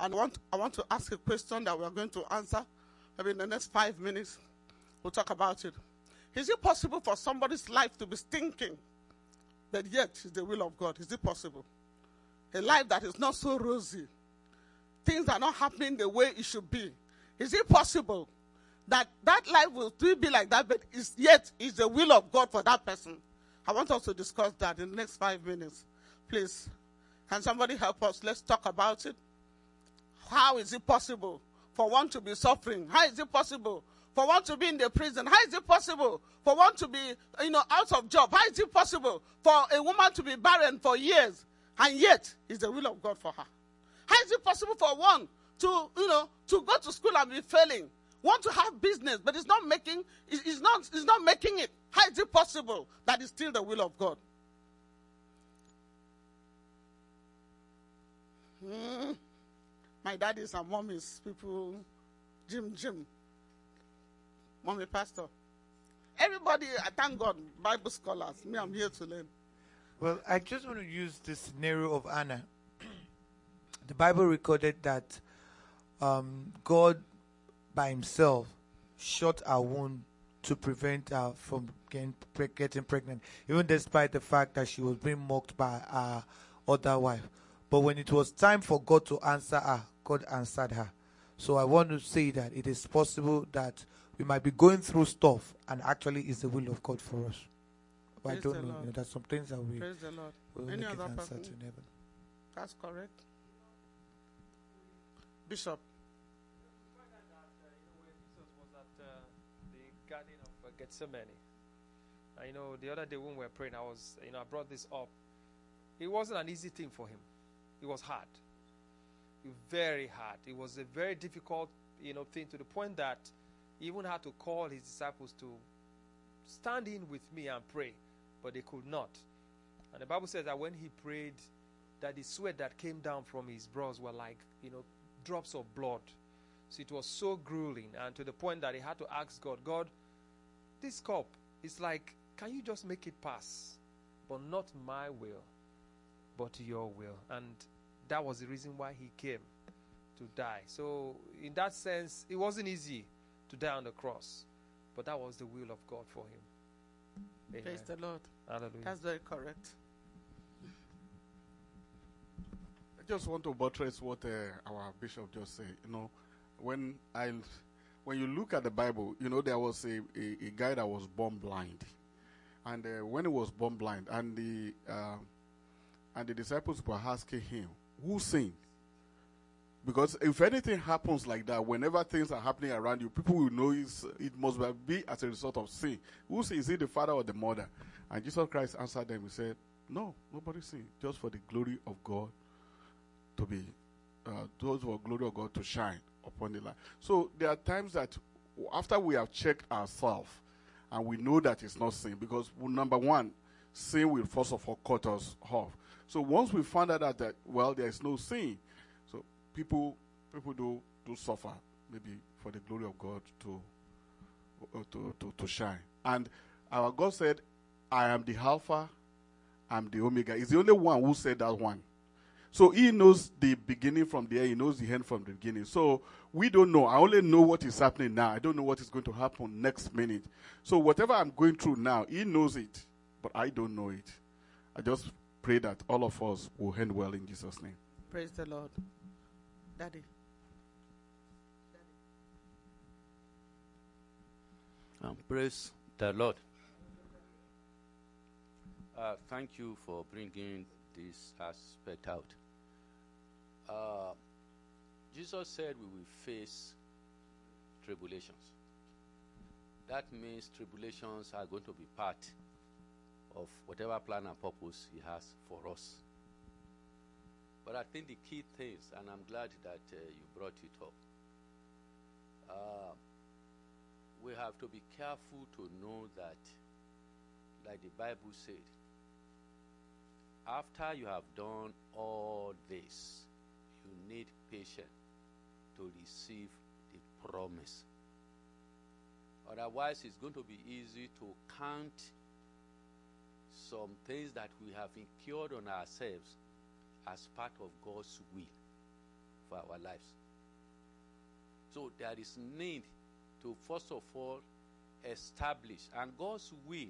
And I want to ask a question that we are going to answer. Maybe in the next 5 minutes, we'll talk about it. Is it possible for somebody's life to be stinking, but yet it's the will of God? Is it possible? A life that is not so rosy. Things are not happening the way it should be. Is it possible that life will still be like that, but yet it's the will of God for that person? I want us to discuss that in the next 5 minutes. Please, can somebody help us? Let's talk about it. How is it possible for one to be suffering? How is it possible for one to be in the prison? How is it possible for one to be, out of job? How is it possible for a woman to be barren for years, and yet it's the will of God for her? How is it possible for one to go to school and be failing? Want to have business, but it's not making it. How is it possible that it's still the will of God? My daddies and mommies, people, Jim, mommy pastor. Everybody, I thank God, Bible scholars. Me, I'm here to learn. Well, I just want to use the scenario of Anna. The Bible recorded that God by himself shut her womb to prevent her from getting pregnant, even despite the fact that she was being mocked by her other wife. But when it was time for God to answer her, God answered her. So I want to say that it is possible that we might be going through stuff and actually it's the will of God for us. But I don't know. There's some things that we Praise the Lord. will Any make it other answer person? to heaven. That's correct. Bishop. When Jesus was at the Garden of Gethsemane, the other day when we were praying, I brought this up. It wasn't an easy thing for him. It was hard. Very hard. It was a very difficult, thing, to the point that he even had to call his disciples to stand in with me and pray, but they could not. And the Bible says that when he prayed, that the sweat that came down from his brows were like, drops of blood. So it was so grueling, and to the point that he had to ask God, this cup is like, can you just make it pass? But not my will, but your will. And that was the reason why he came to die. So in that sense, it wasn't easy to die on the cross, but that was the will of God for him. Amen. Praise the Lord. Hallelujah. That's very correct. I just want to buttress what our bishop just said. When you look at the Bible, there was a guy that was born blind, and when he was born blind, and the disciples were asking him, "Who sinned?" Because if anything happens like that, whenever things are happening around you, people will know it must be as a result of sin. Who sinned? Is it the father or the mother? And Jesus Christ answered them. He said, "No, nobody sinned. Just for the glory of God to be, those for glory of God to shine upon the life." So there are times that after we have checked ourselves and we know that it's not sin, because number one, sin will first of all cut us off. So once we find out that there is no sin, so people do suffer, maybe for the glory of God to shine. And our God said, "I am the Alpha, I'm the Omega." He's the only one who said that one. So he knows the beginning from the end. He knows the end from the beginning. So we don't know. I only know what is happening now. I don't know what is going to happen next minute. So whatever I'm going through now, he knows it, but I don't know it. I just pray that all of us will end well in Jesus' name. Praise the Lord. Daddy. Praise the Lord. Thank you for bringing this aspect out. Jesus said we will face tribulations. That means tribulations are going to be part of whatever plan and purpose he has for us. But I think the key things, and I'm glad that you brought it up, we have to be careful to know that, like the Bible said, after you have done all this, you need patience to receive the promise. Otherwise, it's going to be easy to count some things that we have incurred on ourselves as part of God's will for our lives. So there is need to first of all establish, and God's will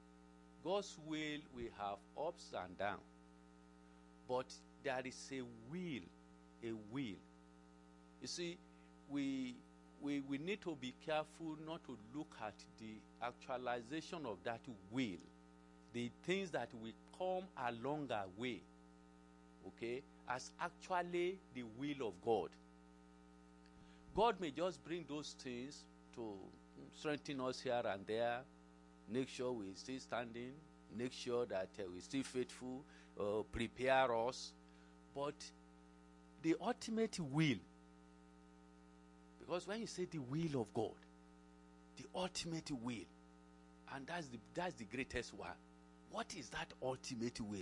we have ups and downs, but there is a will. You see, we need to be careful not to look at the actualization of that will, the things that will come along our way, okay, as actually the will of God. God may just bring those things to strengthen us here and there, make sure we still standing, make sure that we still faithful, prepare us. But the ultimate will, because when you say the will of God, the ultimate will, and that's the greatest one. What is that ultimate will?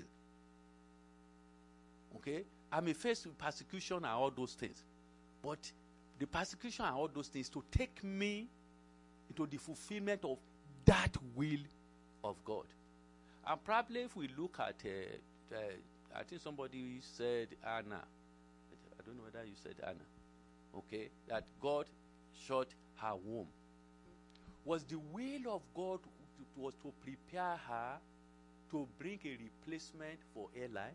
Okay? I may face persecution and all those things, but the persecution and all those things to take me into the fulfillment of that will of God. And probably if we look at, I think somebody said Anna. I don't know whether you said Anna. Okay, that God shut her womb. Was the will of God was to prepare her to bring a replacement for Eli?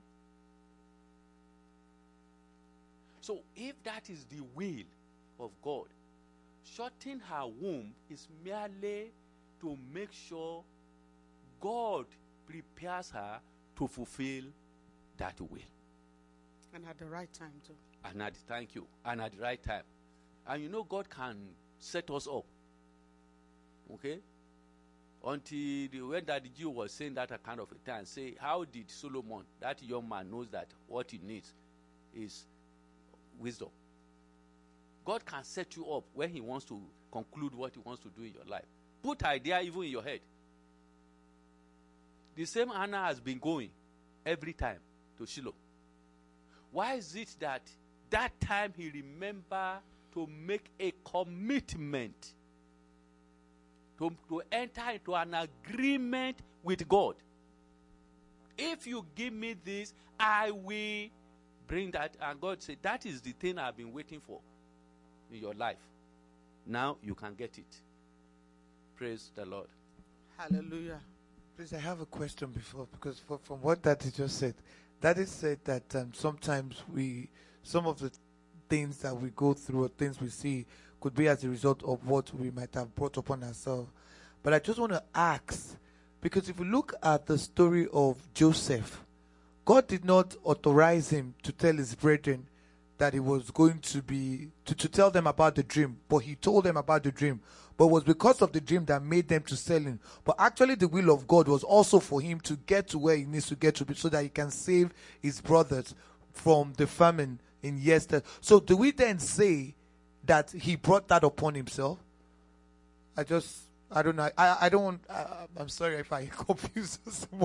So if that is the will of God, shutting her womb is merely to make sure God prepares her to fulfill that will. And at the right time too. Thank you. And at the right time. And you know God can set us up. Okay? Until when that Jew was saying that kind of a time, say, how did Solomon, that young man knows that what he needs is wisdom. God can set you up when he wants to conclude what he wants to do in your life. Put idea even in your head. The same Anna has been going every time to Shiloh. Why is it that time he remember to make a commitment to enter into an agreement with God? If you give me this, I will bring that. And God said, that is the thing I've been waiting for in your life. Now you can get it. Praise the Lord. Hallelujah. Please, I have a question before, because from what Daddy just said, Daddy said that sometimes some of the things that we go through or things we see could be as a result of what we might have brought upon ourselves. But I just want to ask, because if you look at the story of Joseph, God did not authorize him to tell his brethren that he was going to be, to tell them about the dream, but he told them about the dream. But it was because of the dream that made them to sell him. But actually the will of God was also for him to get to where he needs to get to be, so that he can save his brothers from the famine in yesterday. So do we then say that he brought that upon himself? I don't know. I don't want, I'm sorry if I confuse us more.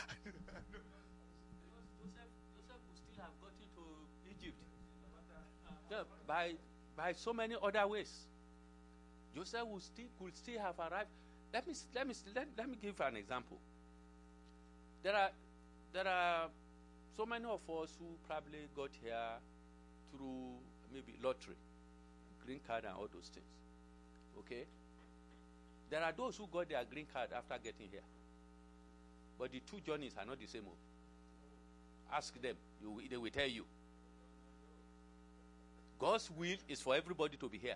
Joseph would still have gotten to Egypt. Yeah, by so many other ways. Joseph could still have arrived. Let me give an example. There are so many of us who probably got here through maybe lottery, green card and all those things. Okay? There are those who got their green card after getting here. But the two journeys are not the same. Ask them. They will tell you. God's will is for everybody to be here.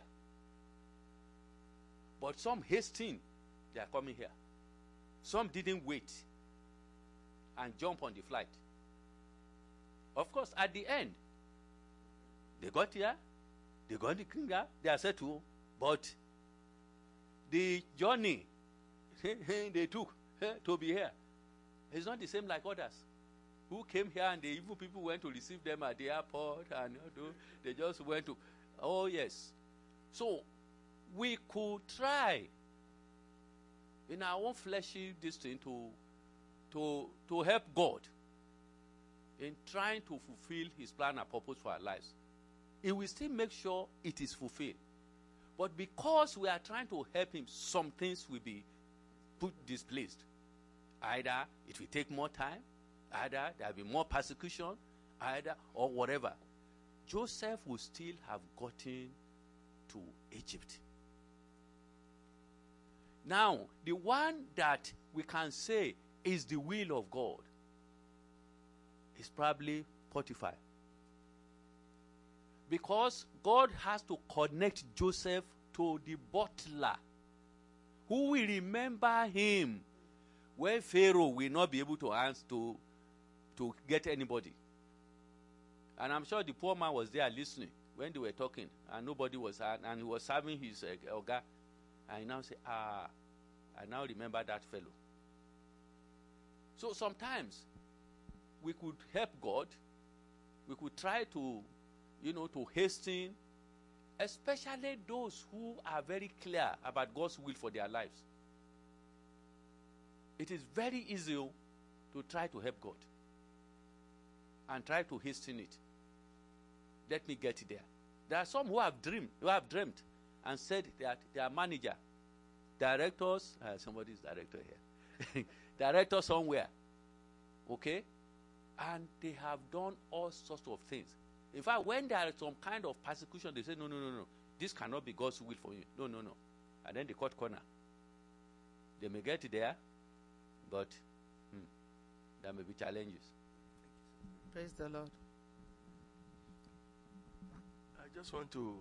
But some hasten, they are coming here. Some didn't wait and jump on the flight. Of course, at the end, they got here, they got the kingdom, they are settled, but the journey they took to be here is not the same like others who came here, and even people went to receive them at the airport, and they just went to, oh yes. So we could try in our own fleshy this thing to help God in trying to fulfill his plan and purpose for our lives. He will still make sure it is fulfilled. But because we are trying to help him, some things will be put displaced. Either it will take more time, either there will be more persecution, or whatever. Joseph would still have gotten to Egypt. Now, the one that we can say is the will of God is probably Potiphar. Because God has to connect Joseph to the butler, who will remember him when Pharaoh will not be able to answer to get anybody. And I'm sure the poor man was there listening when they were talking, and nobody was, and he was serving his Oga, and he now say, I now remember that fellow. So sometimes we could help God, we could try to, to hasten, especially those who are very clear about God's will for their lives. It is very easy to try to help God and try to hasten it. Let me get there. There are some who have dreamt and said that their manager, directors, somebody is director here, director somewhere, okay, and they have done all sorts of things. In fact, when there is some kind of persecution, they say, no, this cannot be God's will for you. No. And then they cut corner. They may get there, but there may be challenges. Praise the Lord. I just want to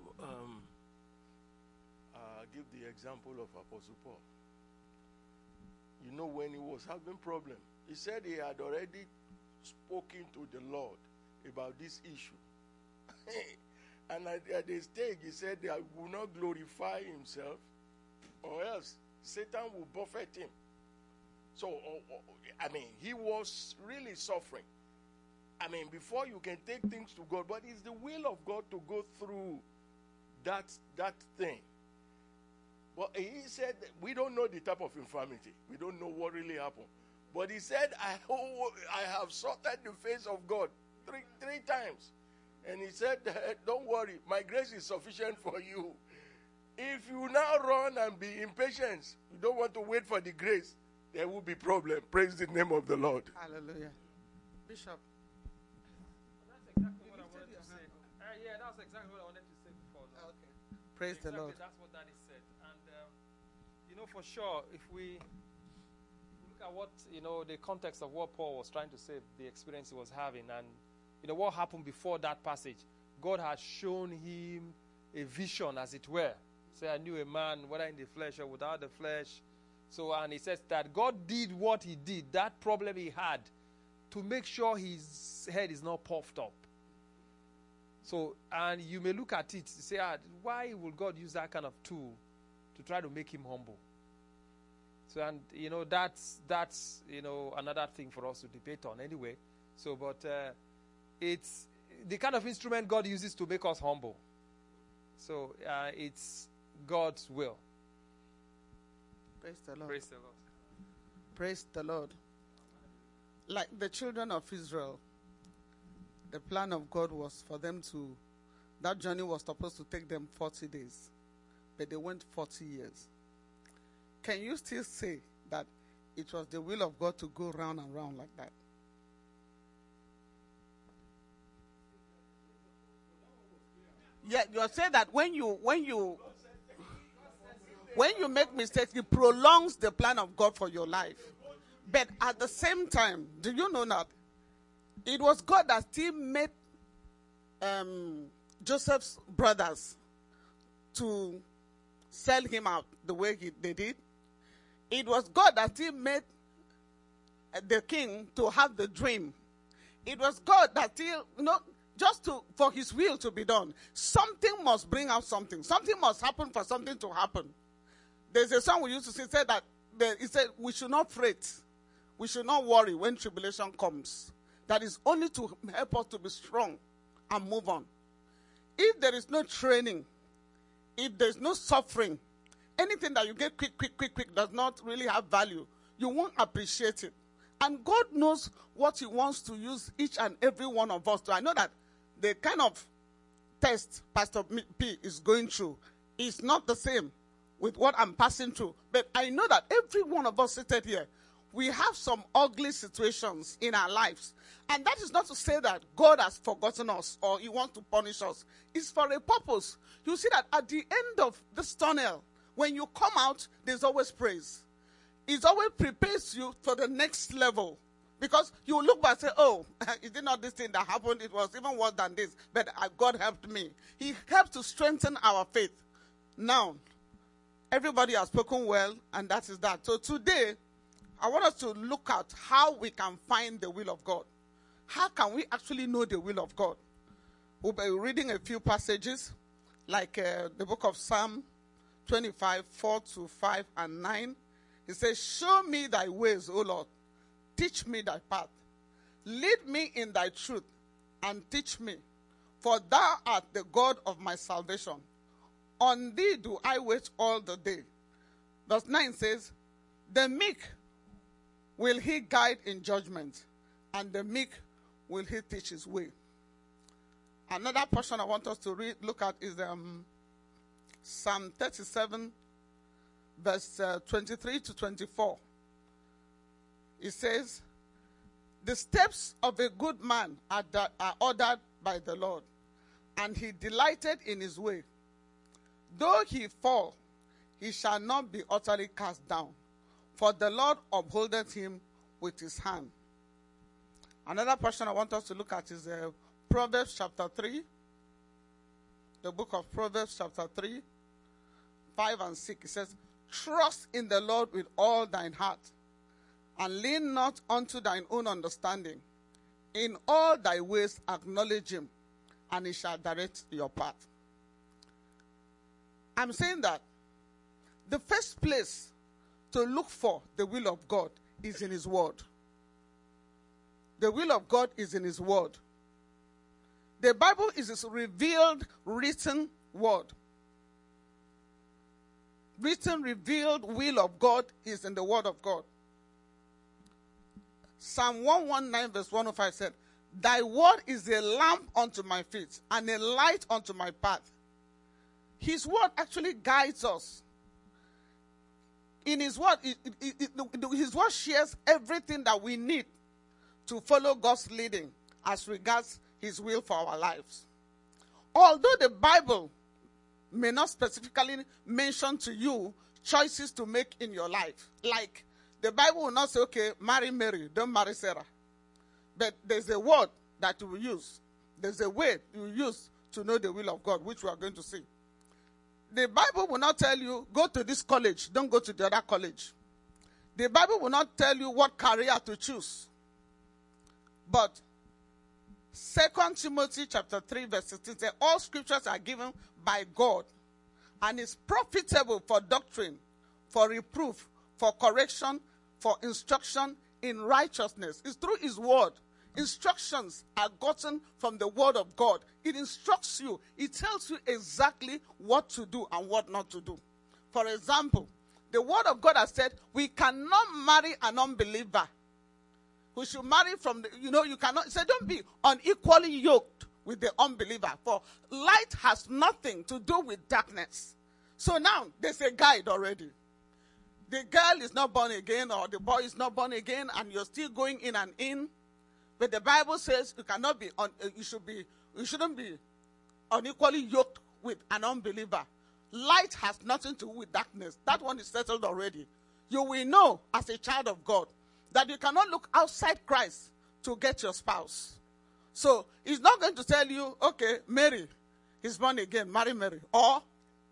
give the example of Apostle Paul. When he was having problem, he said he had already spoken to the Lord about this issue. And at the stage, he said that he will not glorify himself, or else Satan will buffet him. So, he was really suffering. Before you can take things to God, but it's the will of God to go through that thing. But he said, we don't know the type of infirmity. We don't know what really happened. But he said, I have sought the face of God three times. And he said, don't worry, my grace is sufficient for you. If you now run and be impatient, you don't want to wait for the grace, there will be problem. Praise the name of the Lord. Hallelujah. Bishop. That's exactly what I wanted to say. That's exactly what I wanted to say before. No? Okay. Praise the Lord. That's what Daddy said. And, for sure, if we look at what, the context of what Paul was trying to say, the experience he was having, and what happened before that passage, God had shown him a vision, as it were. Say, I knew a man, whether in the flesh or without the flesh. So, and he says that God did what he did, that problem he had, to make sure his head is not puffed up. So, and you may look at it, say, why will God use that kind of tool to try to make him humble? So, and, that's another thing for us to debate on anyway. So, but it's the kind of instrument God uses to make us humble. So, it's God's will. Praise the Lord. Praise the Lord. Praise the Lord. Like the children of Israel, the plan of God was for them that journey was supposed to take them 40 days, but they went 40 years. Can you still say that it was the will of God to go round and round like that? Yeah, you say that when you make mistakes, it prolongs the plan of God for your life. But at the same time, do you know that it was God that still made Joseph's brothers to sell him out the way they did? It was God that still made the king to have the dream. It was God that still, just for his will to be done. Something must bring out something. Something must happen for something to happen. There's a song we used to say that he said, we should not fret. We should not worry when tribulation comes. That is only to help us to be strong and move on. If there is no training, if there's no suffering, anything that you get quick does not really have value, you won't appreciate it. And God knows what he wants to use each and every one of us to. I know that the kind of test Pastor P is going through is not the same with what I'm passing through. But I know that every one of us seated here, we have some ugly situations in our lives. And that is not to say that God has forgotten us or he wants to punish us. It's for a purpose. You see that at the end of this tunnel, when you come out, there's always praise. It always prepares you for the next level. Because you look back and say, oh, is it not this thing that happened? It was even worse than this. But God helped me. He helped to strengthen our faith. Now, everybody has spoken well, and that is that. So today, I want us to look at how we can find the will of God. How can we actually know the will of God? We'll be reading a few passages, like the book of Psalm 25, 4 to 5 and 9. It says, show me thy ways, O Lord. Teach me thy path. Lead me in thy truth and teach me. For thou art the God of my salvation. On thee do I wait all the day. Verse 9 says, the meek will he guide in judgment, and the meek will he teach his way. Another portion I want us to look at is Psalm 37, verse 23 to 24. It says, the steps of a good man are ordered by the Lord, and he delighted in his way. Though he fall, he shall not be utterly cast down, for the Lord upholdeth him with his hand. Another portion I want us to look at is Proverbs chapter 3. The book of Proverbs chapter 3, 5 and 6. It says, trust in the Lord with all thine heart, and lean not unto thine own understanding. In all thy ways acknowledge him, and he shall direct your path. I'm saying that the first place to look for the will of God is in his word. The will of God is in his word. The Bible is his revealed, written word. Written, revealed will of God is in the word of God. Psalm 119 verse 105 said, thy word is a lamp unto my feet and a light unto my path. His word actually guides us. In his word, his word shares everything that we need to follow God's leading as regards his will for our lives. Although the Bible may not specifically mention to you choices to make in your life, like the Bible will not say, okay, marry Mary, don't marry Sarah. But there's a word that you will use. There's a way you use to know the will of God, which we are going to see. The Bible will not tell you, go to this college, don't go to the other college. The Bible will not tell you what career to choose. But 2 Timothy chapter 3 verse 16 says, all scriptures are given by God and is profitable for doctrine, for reproof, for correction, for instruction in righteousness. It's through his word. Instructions are gotten from the word of God. It instructs you. It tells you exactly what to do and what not to do. For example, the word of God has said, we cannot marry an unbeliever. We should marry from the, you cannot, it said, don't be unequally yoked with the unbeliever. For light has nothing to do with darkness. So now, there's a guide already. The girl is not born again or the boy is not born again and you're still going in and in. But the Bible says you cannot be you shouldn't be unequally yoked with an unbeliever. Light has nothing to do with darkness. That one is settled already. You will know as a child of God that you cannot look outside Christ to get your spouse. So he's not going to tell you, okay, Mary is born again, marry Mary. Or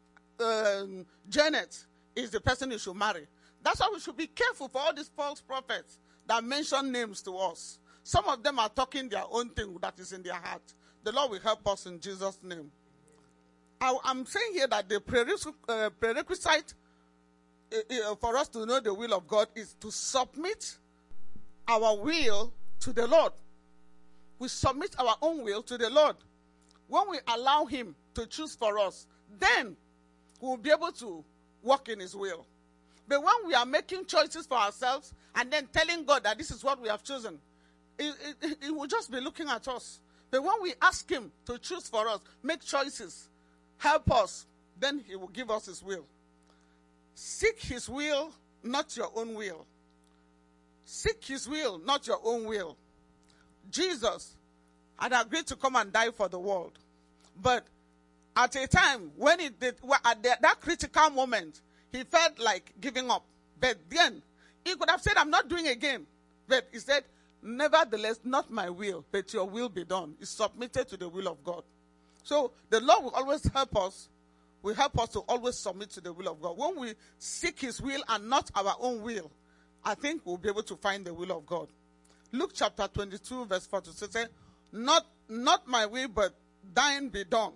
Janet is the person you should marry. That's why we should be careful for all these false prophets that mention names to us. Some of them are talking their own thing that is in their heart. The Lord will help us in Jesus' name. I'm saying here that the prerequisite for us to know the will of God is to submit our will to the Lord. We submit our own will to the Lord. When we allow him to choose for us, then we'll be able to walk in his will. But when we are making choices for ourselves and then telling God that this is what we have chosen, it will just be looking at us. But when we ask him to choose for us, make choices, help us, then he will give us his will. Seek his will, not your own will. Seek his will, not your own will. Jesus had agreed to come and die for the world. But at a time when he did, at that critical moment, he felt like giving up. But then, he could have said, I'm not doing again. But he said, nevertheless, not my will, but your will be done. He submitted to the will of God. So the Lord will always help us. Will help us to always submit to the will of God. When we seek his will and not our own will, I think we'll be able to find the will of God. Luke chapter 22, verse 42 says, not my will, but thine be done.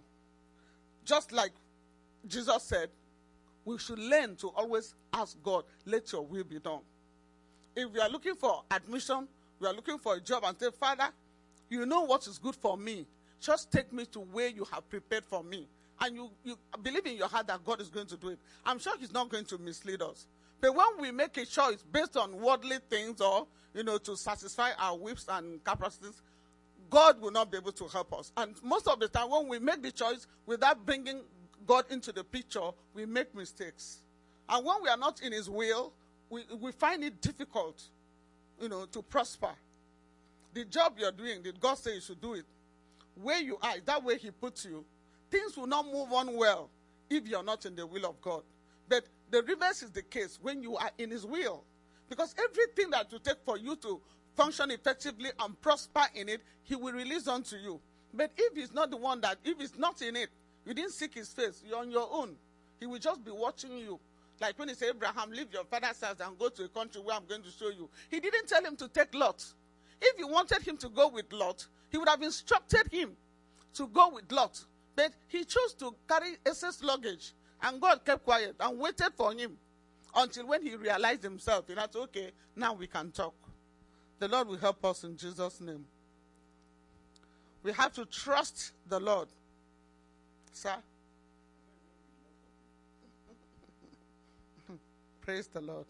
Just like Jesus said, we should learn to always ask God, let your will be done. If we are looking for admission, we are looking for a job and say, Father, you know what is good for me. Just take me to where you have prepared for me. And you believe in your heart that God is going to do it. I'm sure he's not going to mislead us. But when we make a choice based on worldly things or, to satisfy our whims and capacities, God will not be able to help us. And most of the time, when we make the choice without bringing God into the picture, we make mistakes. And when we are not in his will, we find it difficult, to prosper. The job you're doing, did God say you should do it? Where you are, that way he puts you, things will not move on well if you're not in the will of God. But the reverse is the case when you are in his will. Because everything that you take for you to function effectively and prosper in it, he will release unto you. But if he's not the one if he's not in it, you didn't seek his face, you're on your own. He will just be watching you. Like when he said, Abraham, leave your father's house and go to a country where I'm going to show you. He didn't tell him to take Lot. If he wanted him to go with Lot, he would have instructed him to go with Lot. But he chose to carry excess luggage. And God kept quiet and waited for him until when he realized himself. He said, okay, now we can talk. The Lord will help us in Jesus' name. We have to trust the Lord. Sir? Praise the Lord.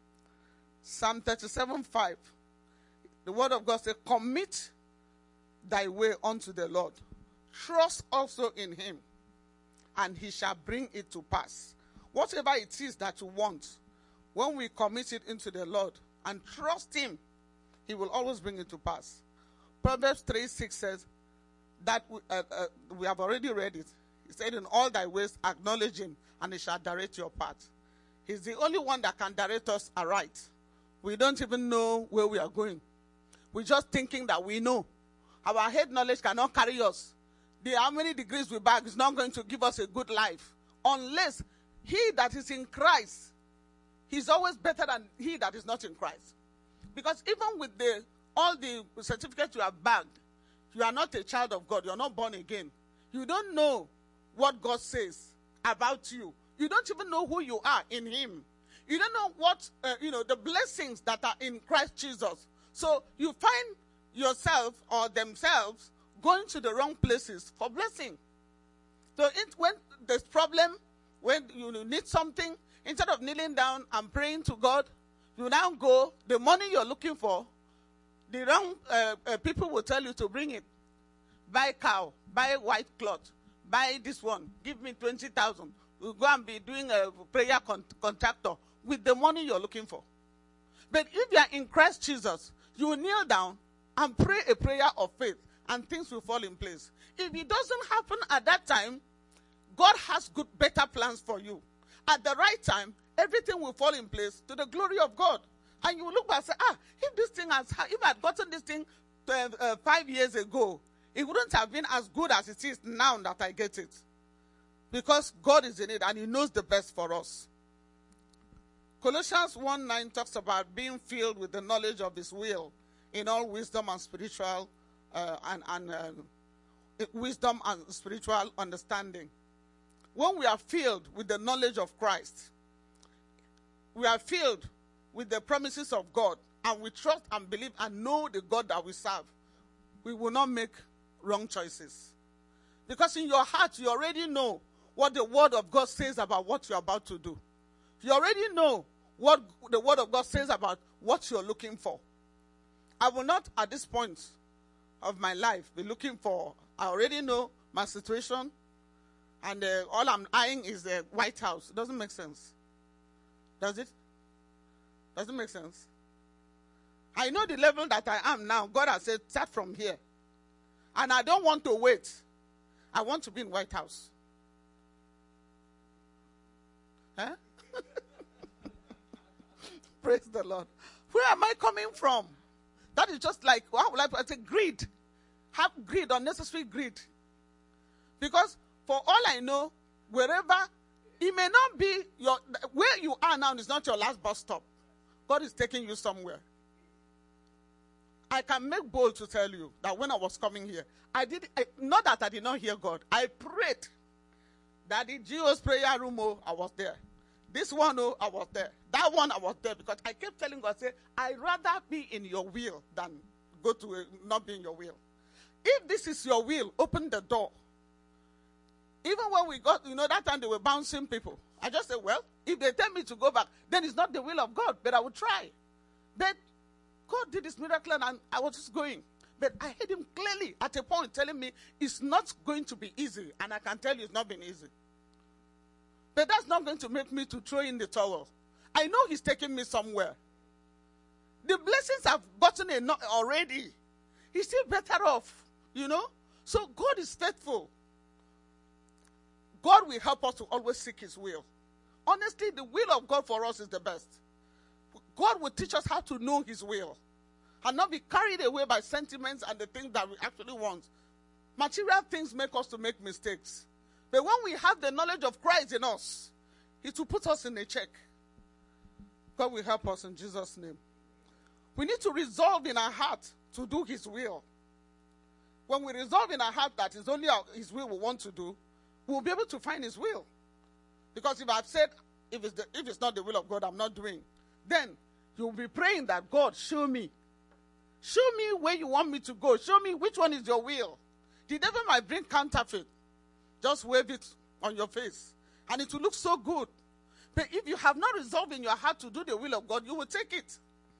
Psalm 37:5. The word of God says, commit thy way unto the Lord. Trust also in him, and he shall bring it to pass. Whatever it is that you want, when we commit it into the Lord and trust him, he will always bring it to pass. Proverbs 3:6 says that we have already read it. He said, in all thy ways acknowledge him, and he shall direct your path. He's the only one that can direct us aright. We don't even know where we are going. We're just thinking that we know. Our head knowledge cannot carry us. How many degrees we bag is not going to give us a good life. Unless he that is in Christ, he's always better than he that is not in Christ. Because even with all the certificates you have bagged, you are not a child of God. You're not born again. You don't know what God says about you. You don't even know who you are in him. You don't know what, the blessings that are in Christ Jesus. So you find yourself or themselves going to the wrong places for blessing. So when there's problem, when you need something, instead of kneeling down and praying to God, you now go, the money you're looking for, the wrong people will tell you to bring it. Buy cow, buy white cloth, buy this one, give me 20,000. We'll go and be doing a prayer contractor with the money you're looking for. But if you are in Christ Jesus, you will kneel down and pray a prayer of faith, and things will fall in place. If it doesn't happen at that time, God has better plans for you. At the right time, everything will fall in place to the glory of God. And you will look back and say, if I had gotten this thing 5 years ago, it wouldn't have been as good as it is now that I get it. Because God is in it and he knows the best for us. Colossians 1:9 talks about being filled with the knowledge of his will in all wisdom and spiritual wisdom and spiritual understanding. When we are filled with the knowledge of Christ, we are filled with the promises of God, and we trust and believe and know the God that we serve, we will not make wrong choices. Because in your heart, you already know what the word of God says about what you're about to do. You already know what the word of God says about what you're looking for. I will not, at this point of my life, be looking for, I already know my situation, and all I'm eyeing is the White House. It doesn't make sense. Does it? Doesn't make sense. I know the level that I am now. God has said, start from here. And I don't want to wait. I want to be in White House. Huh? Praise the Lord. Where am I coming from? That is just like, how would I say, greed. Have greed, unnecessary greed. Because for all I know, wherever, it may not be where you are now is not your last bus stop. God is taking you somewhere. I can make bold to tell you that when I was coming here, not that I did not hear God. I prayed that the Geo's prayer room, I was there. This one, I was there. That one, I was there. Because I kept telling God, I'd rather be in your will than go to not be in your will. If this is your will, open the door. Even when we got, that time they were bouncing people. I just said, well, if they tell me to go back, then it's not the will of God, but I will try. Then God did this miracle and I was just going. But I heard him clearly at a point telling me it's not going to be easy. And I can tell you it's not been easy. But that's not going to make me to throw in the towel. I know he's taking me somewhere. The blessings I've gotten enough already. He's still better off, So God is faithful. God will help us to always seek his will. Honestly, the will of God for us is the best. God will teach us how to know his will and not be carried away by sentiments and the things that we actually want. Material things make us to make mistakes. But when we have the knowledge of Christ in us, it will put us in a check. God will help us in Jesus' name. We need to resolve in our heart to do his will. When we resolve in our heart that it's only his will we want to do, we'll be able to find his will. Because if I've said, if it's not the will of God, I'm not doing, then you'll be praying that, God, show me. Show me where you want me to go. Show me which one is your will. The devil might bring counterfeit. Just wave it on your face. And it will look so good. But if you have not resolved in your heart to do the will of God, you will take it.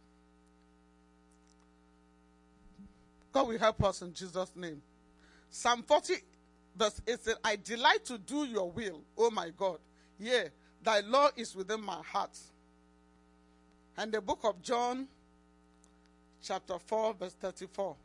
God will help us in Jesus' name. Psalm 40 verse 8 said, I delight to do your will, O my God. Yea, thy law is within my heart. And the book of John, chapter 4, verse 34.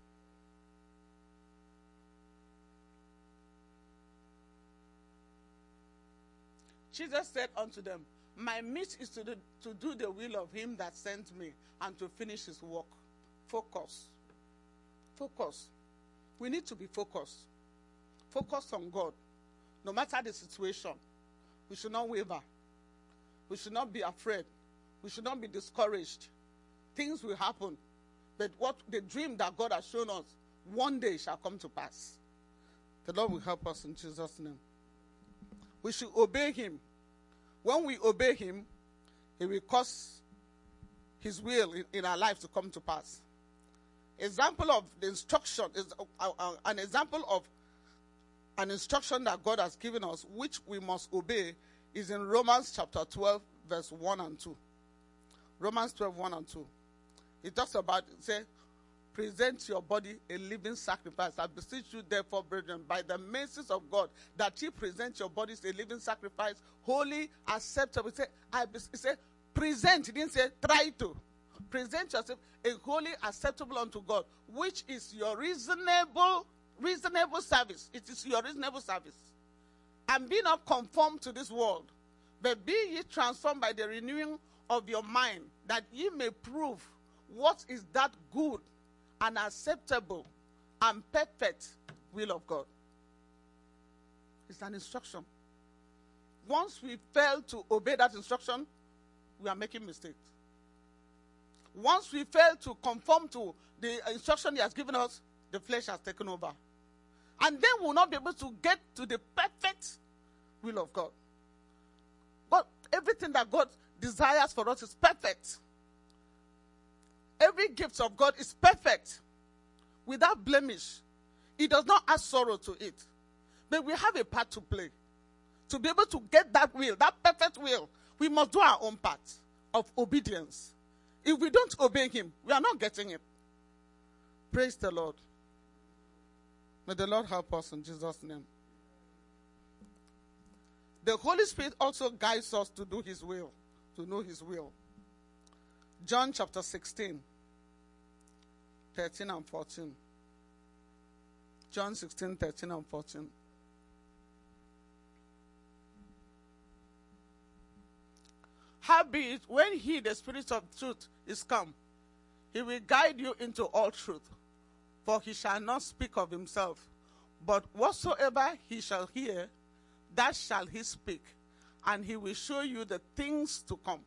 Jesus said unto them, my meat is to do the will of him that sent me and to finish his work. Focus. Focus. We need to be focused. Focus on God. No matter the situation, we should not waver. We should not be afraid. We should not be discouraged. Things will happen. But what the dream that God has shown us, one day shall come to pass. The Lord will help us in Jesus' name. We should obey him. When we obey him, he will cause his will in our lives to come to pass. Example of the instruction is an example of an instruction that God has given us, which we must obey, is in Romans chapter 12, verse 1 and 2. Romans 12, 1 and 2. It talks about, present your body a living sacrifice. I beseech you, therefore, brethren, by the mercies of God, that ye present your bodies a living sacrifice, holy, acceptable. It said, present. It didn't say, try to. Present yourself a holy, acceptable unto God, which is your reasonable service. It is your reasonable service. And be not conformed to this world, but be ye transformed by the renewing of your mind, that ye may prove what is that good and acceptable and perfect will of God. It's an instruction. Once we fail to obey that instruction, we are making mistakes. Once we fail to conform to the instruction he has given us, the flesh has taken over. And then we'll not be able to get to the perfect will of God. But everything that God desires for us is perfect. Every gift of God is perfect, without blemish. He does not add sorrow to it. But we have a part to play. To be able to get that will, that perfect will, we must do our own part of obedience. If we don't obey him, we are not getting it. Praise the Lord. May the Lord help us in Jesus' name. The Holy Spirit also guides us to do his will, to know his will. John chapter 16. 13 and 14. John 16, 13 and 14. Howbeit, when he, the Spirit of truth, is come, he will guide you into all truth. For he shall not speak of himself, but whatsoever he shall hear, that shall he speak, and he will show you the things to come.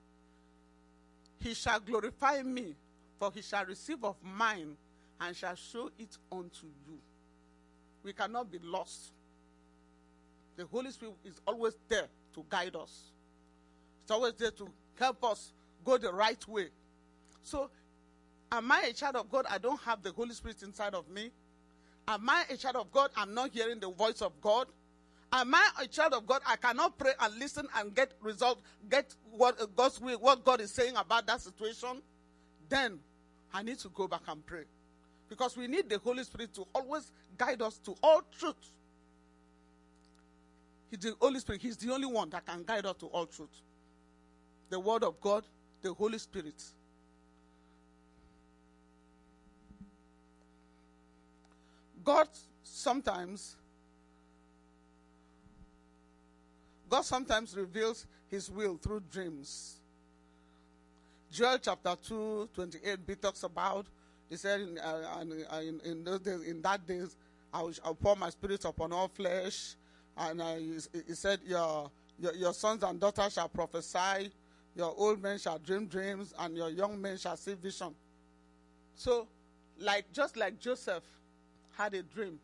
He shall glorify me, for he shall receive of mine, and shall show it unto you. We cannot be lost. The Holy Spirit is always there to guide us. It's always there to help us go the right way. So, am I a child of God? I don't have the Holy Spirit inside of me. Am I a child of God? I'm not hearing the voice of God. Am I a child of God? I cannot pray and listen and get result, get what God's will, what God is saying about that situation. Then I need to go back and pray. Because we need the Holy Spirit to always guide us to all truth. He's the Holy Spirit. He's the only one that can guide us to all truth. The Word of God, the Holy Spirit. God sometimes reveals his will through dreams. Joel chapter 2, 28b talks about, he said in those days, in that days, I'll pour my spirit upon all flesh. And he said, your sons and daughters shall prophesy, your old men shall dream dreams, and your young men shall see vision. So, just like Joseph had a dream,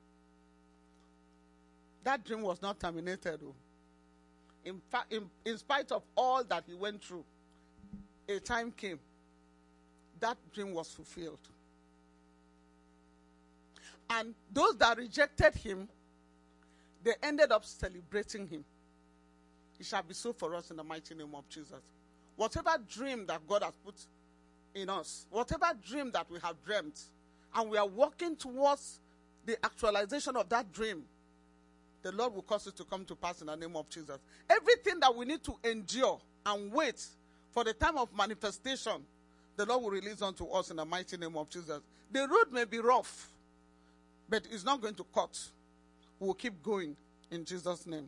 that dream was not terminated. In fact, in spite of all that he went through, a time came, that dream was fulfilled. And those that rejected him, they ended up celebrating him. It shall be so for us in the mighty name of Jesus. Whatever dream that God has put in us, whatever dream that we have dreamt, and we are working towards the actualization of that dream, the Lord will cause it to come to pass in the name of Jesus. Everything that we need to endure and wait for the time of manifestation, the Lord will release unto us in the mighty name of Jesus. The road may be rough, but it's not going to cut. We'll keep going in Jesus' name.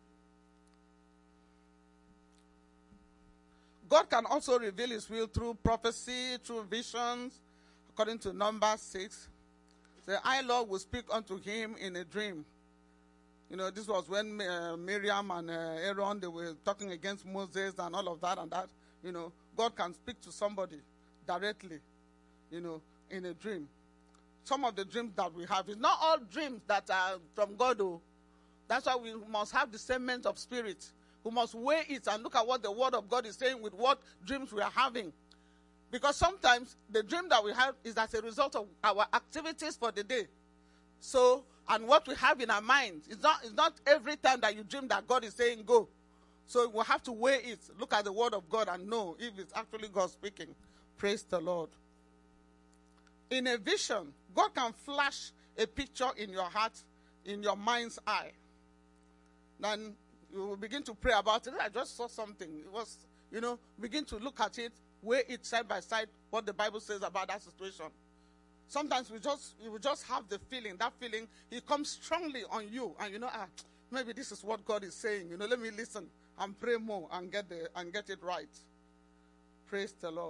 God can also reveal his will through prophecy, through visions. According to Numbers 6, the I, Lord, will speak unto him in a dream. You know, this was when Miriam and Aaron, they were talking against Moses and all of that and that. You know, God can speak to somebody directly, you know, in a dream. Some of the dreams that we have, it's not all dreams that are from God, though. That's why we must have discernment of spirit. We must weigh it and look at what the Word of God is saying with what dreams we are having. Because sometimes the dream that we have is as a result of our activities for the day. So, and what we have in our minds, it's not every time that you dream that God is saying go. So we have to weigh it, look at the Word of God and know if it's actually God speaking. Praise the Lord. In a vision, God can flash a picture in your heart, in your mind's eye. Then you will begin to pray about it. I just saw something. It was, you know, begin to look at it, weigh it side by side, what the Bible says about that situation. Sometimes you will just have the feeling, that feeling, it comes strongly on you. And you know, maybe this is what God is saying. You know, let me listen and pray more and get it right. Praise the Lord.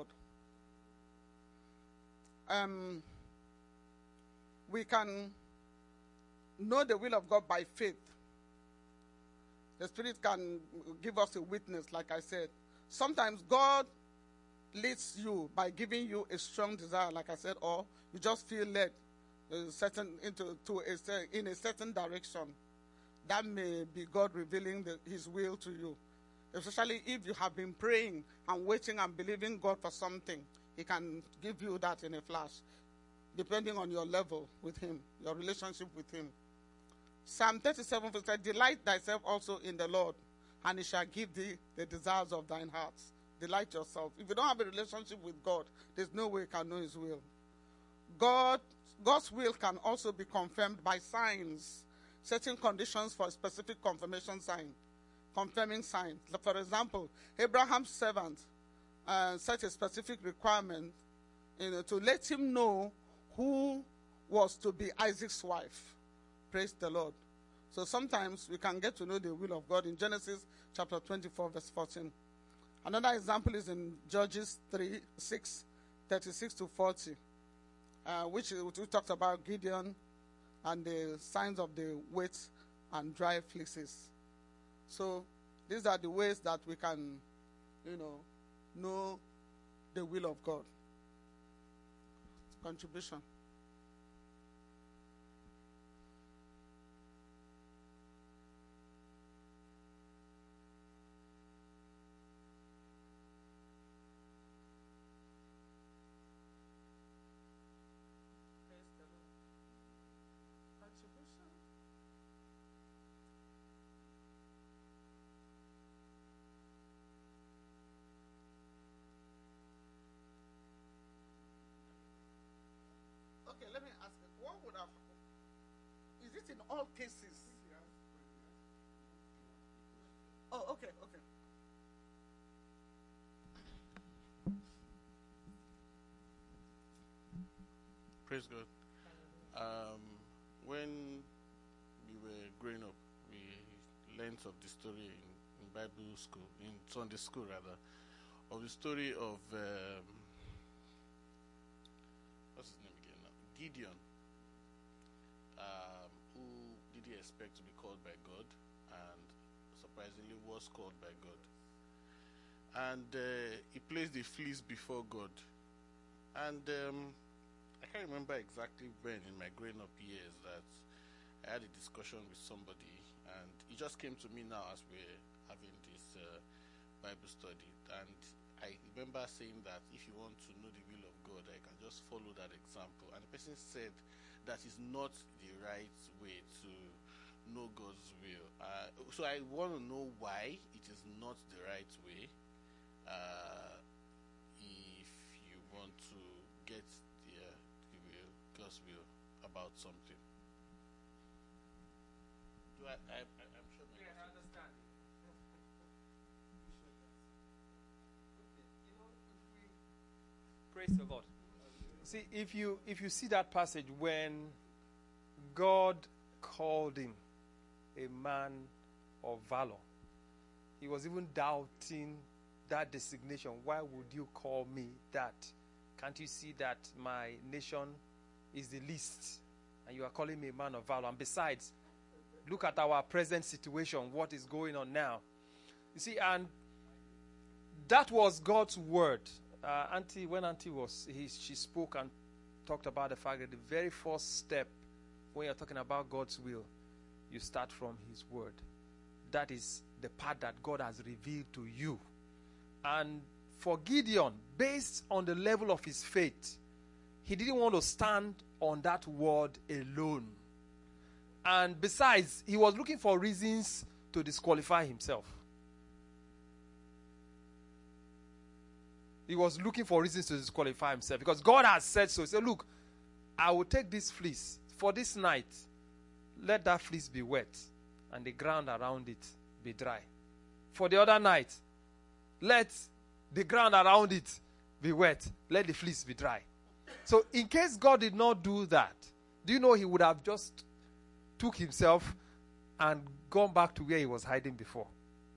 We can know the will of God by faith. The Spirit can give us a witness, like I said. Sometimes God leads you by giving you a strong desire, like I said, or you just feel led in a certain direction. That may be God revealing his will to you. Especially if you have been praying and waiting and believing God for something, he can give you that in a flash, depending on your level with him, your relationship with him. Psalm 37 says, delight thyself also in the Lord, and he shall give thee the desires of thine heart. Delight yourself. If you don't have a relationship with God, there's no way you can know his will. God's will can also be confirmed by signs, certain conditions for a specific confirmation sign, confirming sign. For example, Abraham's servant set a specific requirement, to let him know who was to be Isaac's wife. Praise the Lord. So sometimes we can get to know the will of God in Genesis chapter 24, verse 14. Another example is in Judges 3:6, 36 to 40, which we talked about Gideon and the signs of the wheat and dry fleeces. So these are the ways that we can, know the will of God. Contribution. Okay, let me ask you, what would have, is it in all cases? Oh, okay. Praise God. When we were growing up, we learned of the story in Bible school, in Sunday school rather, of the story of what's his name again now? Gideon, who did he expect to be called by God, and surprisingly was called by God. And he placed the fleece before God. And I can't remember exactly when in my growing up years that I had a discussion with somebody, and it just came to me now as we're having this Bible study. And I remember saying that if you want to know the will of God, I can just follow that example. And the person said that is not the right way to know God's will. So I want to know why it is not the right way. If you want to get the will, God's will about something. I'm sure. Yeah, I understand. Praise the Lord. See, if you see that passage when God called him a man of valor, he was even doubting that designation. Why would you call me that? Can't you see that my nation is the least, and you are calling me a man of valor? And besides, look at our present situation, what is going on now. You see, and that was God's word. She spoke and talked about the fact that the very first step when you're talking about God's will, you start from his word. That is the part that God has revealed to you. And for Gideon, based on the level of his faith, he didn't want to stand on that word alone. And besides, he was looking for reasons to disqualify himself. He was looking for reasons to disqualify himself because God has said so. He said, look, I will take this fleece for this night. Let that fleece be wet and the ground around it be dry. For the other night, let the ground around it be wet. Let the fleece be dry. So in case God did not do that, do you know he would have just took himself and gone back to where he was hiding before?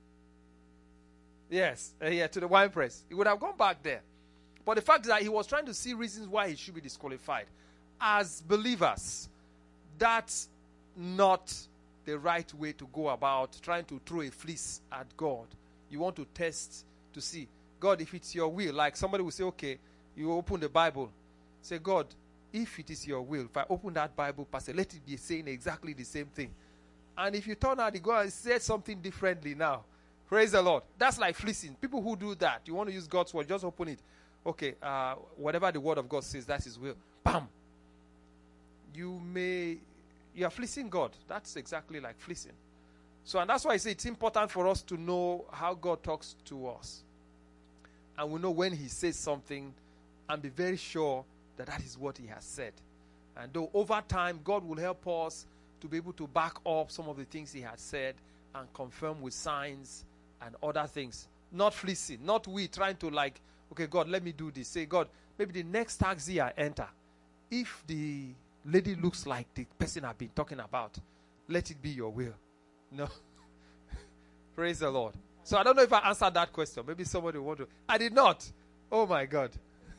Yes, to the wine press. He would have gone back there. But the fact is that he was trying to see reasons why he should be disqualified. As believers, that's not the right way to go about trying to throw a fleece at God. You want to test to see, God, if it's your will. Like somebody will say, okay, you open the Bible. Say, God, if it is your will, if I open that Bible passage, let it be saying exactly the same thing. And if you turn out, you go and say something differently now. Praise the Lord. That's like fleecing. People who do that, you want to use God's word, just open it. Okay, whatever the word of God says, that's his will. Bam! You are fleecing God. That's exactly like fleecing. So, and that's why I say it's important for us to know how God talks to us. And we know when he says something and be very sure that that is what he has said. And though over time, God will help us to be able to back up some of the things he has said and confirm with signs and other things. Not fleecing. Not we trying to like, okay, God, let me do this. Say, God, maybe the next taxi I enter, if the lady looks like the person I've been talking about, let it be your will. No. Praise the Lord. So I don't know if I answered that question. Maybe somebody will want to. I did not. Oh my God.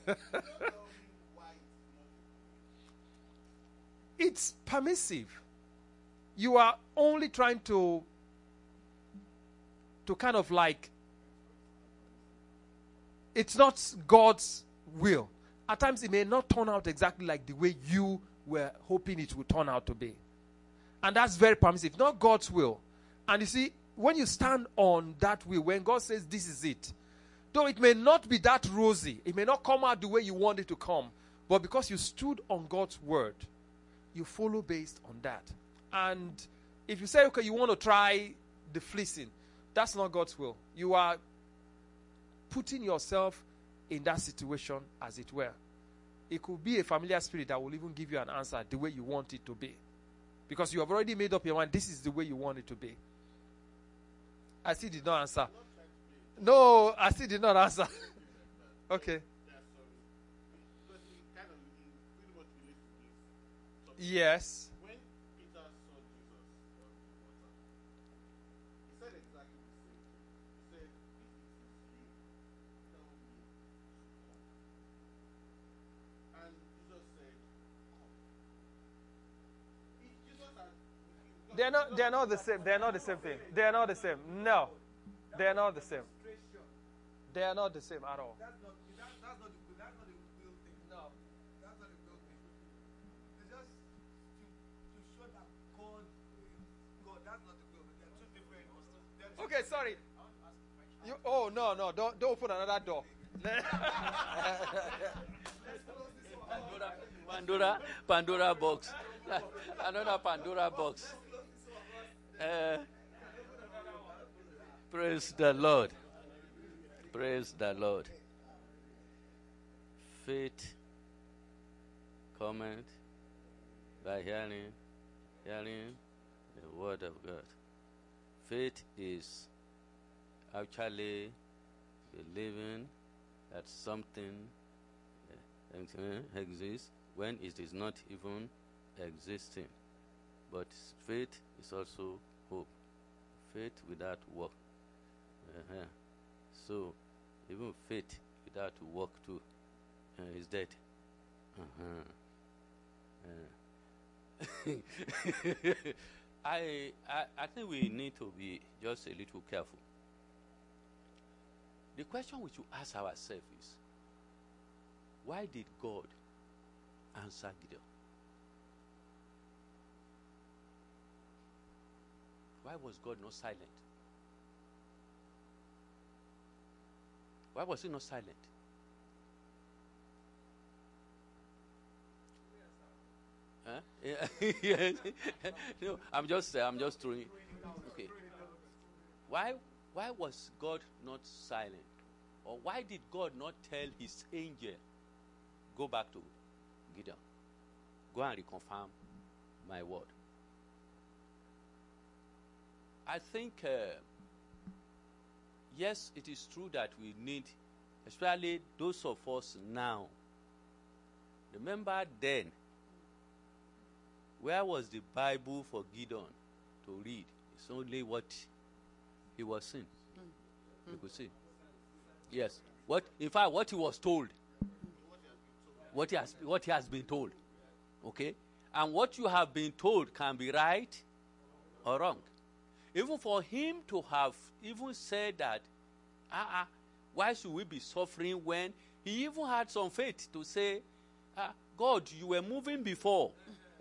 It's permissive. You are only trying to kind of like, it's not God's will. At times it may not turn out exactly like the way you were hoping it would turn out to be. And that's very permissive. Not God's will. And you see, when you stand on that will, when God says this is it, though it may not be that rosy, it may not come out the way you want it to come, but because you stood on God's word, you follow based on that. And if you say, okay, you want to try the fleecing, that's not God's will. You are putting yourself in that situation, as it were. It could be a familiar spirit that will even give you an answer the way you want it to be. Because you have already made up your mind, this is the way you want it to be. I still did not answer. No, I still did not answer. Okay. Yes. When Peter saw Jesus on the water, he said exactly the same thing. He said, if it is you, tell me to come. And Jesus said, come. If Jesus had... They're not the same. They're not the same thing. They are not the same. No. They are not the same. They are not the same at all. That's not the will thing. No. That's not the will thing. It's just to show that God, that's not the will. They're two different. Okay, sorry. No, don't open another door. Pandora box. Another Pandora box. Praise the Lord. Praise the Lord. Faith, comment by hearing the word of God. Faith is actually believing that something exists when it is not even existing. But faith is also hope. Faith without work. So, even faith without work too is dead. I think we need to be just a little careful. The question we should ask ourselves is, why did God answer Gideon? Why was God not silent? Why was he not silent? Huh? Yes. No, I'm just throwing. Okay. Why was God not silent? Or why did God not tell his angel, go back to Gideon, go and reconfirm my word? I think, yes, it is true that we need, especially those of us now. Remember then, where was the Bible for Gideon to read? It's only what he was seeing. You could see. Yes. In fact, what he was told. What he has been told. Okay? And what you have been told can be right or wrong. Even for him to have even said that, why should we be suffering, when he even had some faith to say, God, you were moving before.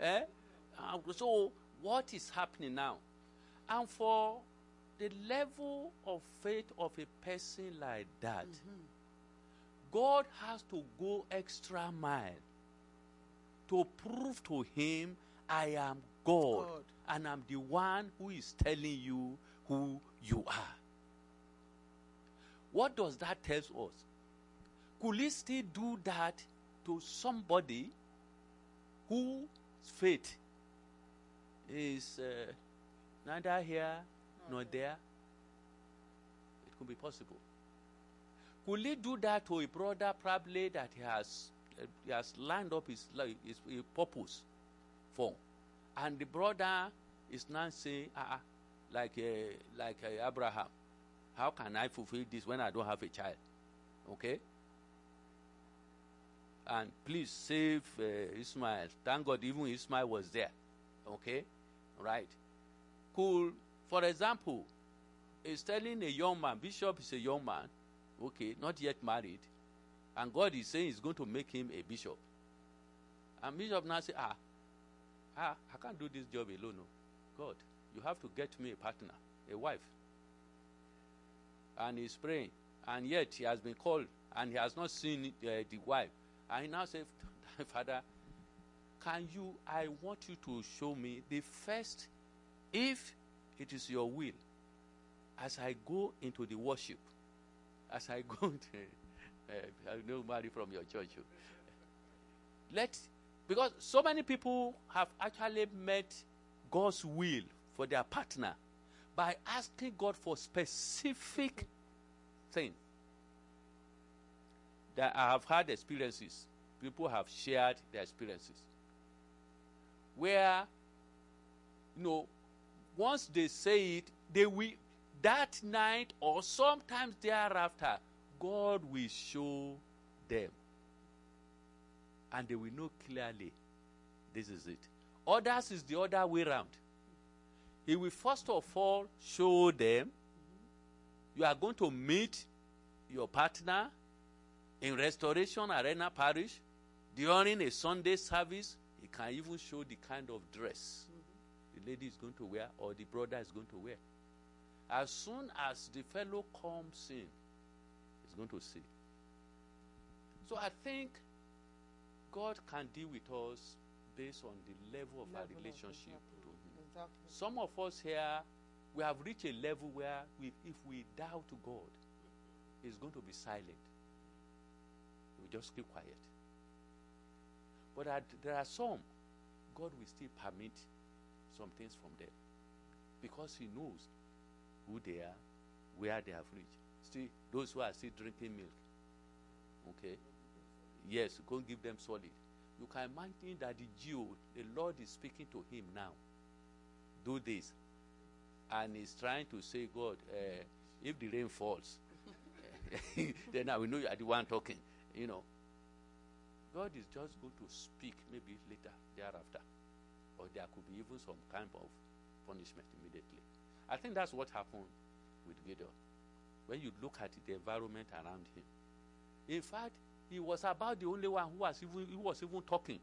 So what is happening now? And for the level of faith of a person like that, God has to go extra mile to prove to him, I am God. And I'm the one who is telling you who you are. What does that tell us? Could he still do that to somebody whose faith is neither here nor there? It could be possible. Could he do that to a brother probably that he has he has lined up his purpose for. And the brother is now saying, like Abraham, how can I fulfill this when I don't have a child? Okay? And please save Ismail. Thank God even Ismail was there. Okay? Right. Cool. For example, he's telling a young man, Bishop is a young man, okay, not yet married, and God is saying he's going to make him a bishop. And Bishop now say, I can't do this job alone. No. God, you have to get me a partner, a wife. And he's praying, and yet he has been called, and he has not seen the wife. And he now says, Father, I want you to show me the first, if it is your will, as I go into the worship, as I go into, I know Mary from your church. Because so many people have actually met God's will for their partner by asking God for specific things. That I have had experiences. People have shared their experiences. Where, once they say it, they will, that night or sometimes thereafter, God will show them. And they will know clearly, this is it. Others is the other way around. He will first of all show them, you are going to meet your partner in Restoration Arena Parish during a Sunday service. He can even show the kind of dress the lady is going to wear or the brother is going to wear. As soon as the fellow comes in, he's going to see. So I think God can deal with us based on the level of our relationship to Him. Exactly. Some of us here, we have reached a level where if we doubt God, He's going to be silent. We just keep quiet. But there are some, God will still permit some things from them because He knows who they are, where they have reached. Still, those who are still drinking milk, okay? Yes, go and give them solid. You can imagine that the Jew, the Lord is speaking to him now. Do this. And he's trying to say, God, if the rain falls, then I will know you are the one talking. God is just going to speak maybe later, thereafter. Or there could be even some kind of punishment immediately. I think that's what happened with Gideon. When you look at the environment around him. In fact, he was about the only one who was even talking.